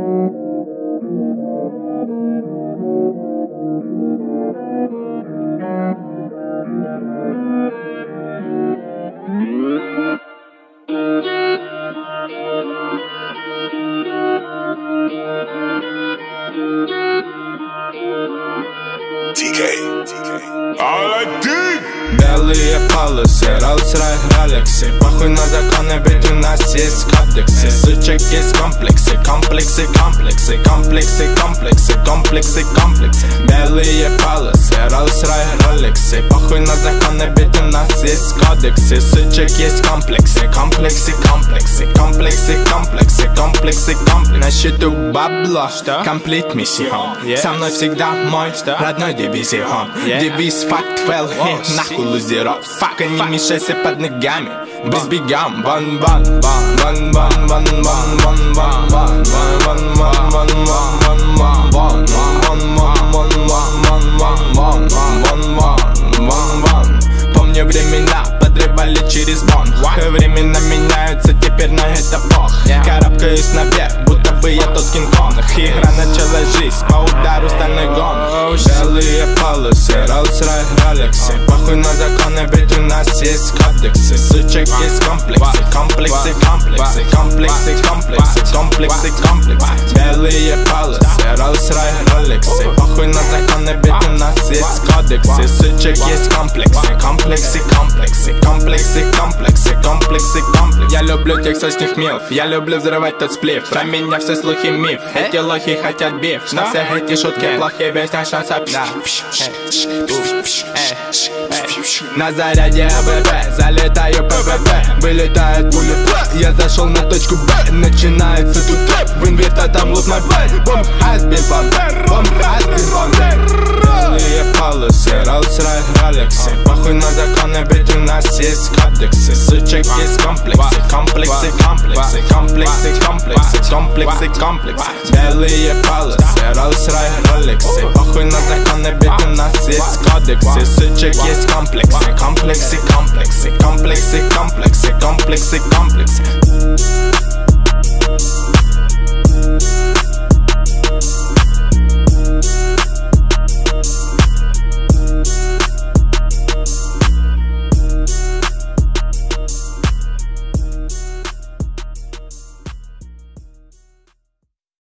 Белые полосы, Rolls-Royce, Rolex. Похуй на законы, ведь у нас есть кодексы. Сучек есть комплексы, комплексы, комплексы, комплексы, комплексы, комплексы, комплексы. Белые полосы, Rolls-Royce, Rolex. Похуй на законы, ведь у нас есть кодексы. Сучек есть комплексы, комплексы, комплексы, комплексы, комплексы, комплексы, комплексы. На счету бабло, комплит миссион. Со мной всегда мой родной дивизион. Девиз факт фэл, нахуй лузеров. Фака не мешайся под ногами. Без бегам, ван ван ван ван ван ван ван ван ван ван ван ван ван ван ван ван. Помню времена, подрывали через бон. Времена меняются, теперь на это пох. Карабкаюсь наверх, будто бы я тот Кинг-Конг. Игра начала жизнь, по удару стальной гонг. Белые полосы, Rolls-Royce, Rolex. Похуй на законы, ведь у нас есть кодексы. Сучек есть комплексы, комплексы, комплексы, комплексы, комплексы, комплексы, комплексы. Белые полосы, Rolls-Royce, Rolex. Похуй на законы, ведь у нас есть кодексы. Сучек есть комплексы, комплексы, комплексы, комплексы, комплексы, комплексы, комплексы. Я люблю тексасских милф, я люблю взрывать тот сплив. Про меня все слухи миф, эти лохи хотят биф. На все эти шутки плохие, весь наш шанс. На заряде АББ, залетаю ПВП. Вылетает пуля, я зашел на точку Б. Начинается тут трэп, в инверта там лут мой бэй. Бомб has been bombed, бомб has been bombed. Белые полосы, Rolls-Royce, Rolex. Похуй на законы, ведь у нас есть кодексы. Сучек есть комплексы, комплексы, комплексы, комплексы, комплексы, комплексы, комплексы. Белые полосы, Rolls-Royce, Rolex. Похуй на законы, ведь у нас есть кодексы. Сучек есть комплексы, комплексы, комплексы, комплексы, комплексы, комплексы, комплексы.